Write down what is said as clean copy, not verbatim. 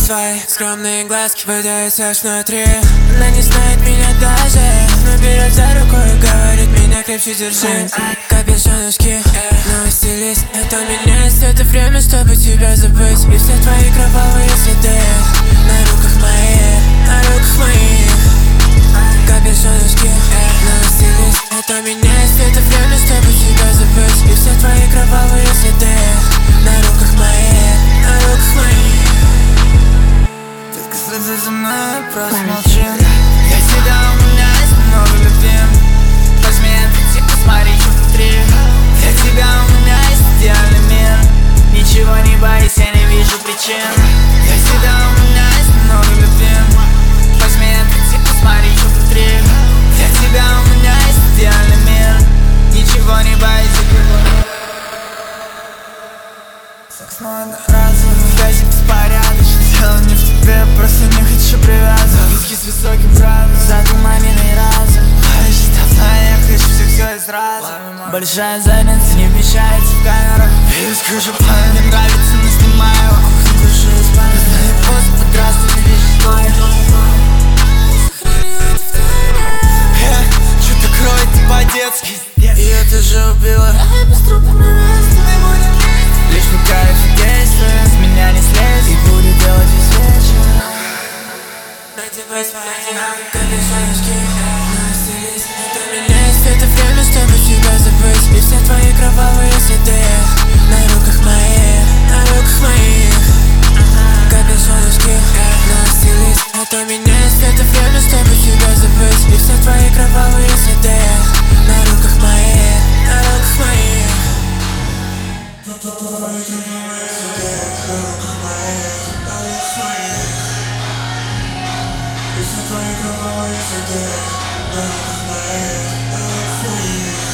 Твои скромные глазки выдаются внутри. Она не знает меня даже, но берет за руку и говорит: меня крепче держи. Капюшоночки, новый стилист. Это меняет все это время, чтобы тебя забыть. И все твои кровавые следы на руках моих, на руках моих. Капюшоночки, новый стилист. Это меняет все это время, чтобы тебя забыть. И все твои кровавые следы на руках моих, на руках моих. Детка, следуй за мной, просто молчи. Я тебя умиляюсь, много любим. Возьми это, посмотри, что внутри. Я тебя умиляюсь, идеальный мир. Ничего не боюсь, я не вижу причин. Я тебя умиляюсь, много любим. Возьми это, посмотри, что внутри. Я тебя умиляюсь, идеальный мир. Ничего не боюсь, секс мой одноразовый, в газе беспорядочно. Дело не в тебе, просто не хочу привязывать. Руки с высоким правом, затуманенный разум. Очень давно я хочу все и сразу. Большая задница не вмещается в камеру. Я скажу, мне нравится, но снимаю. Кухню душу из памяти. Знаю пост, под красным не вижу твою. Что-то кроет не по-детски. Ее ты же убила. Лишь по кайфу действует, с меня не слезет. И будет делать весь вечер. Надевай свои капюшоночки, новый стилист. Это меняет все это время, чтобы тебя забыть. И все твои кровавые следы на руках моих, на руках моих. Капюшоночки, новый стилист. Это меняет все это время, чтобы тебя забыть. И все твои кровавые следы на руках моих, на руках моих. It's a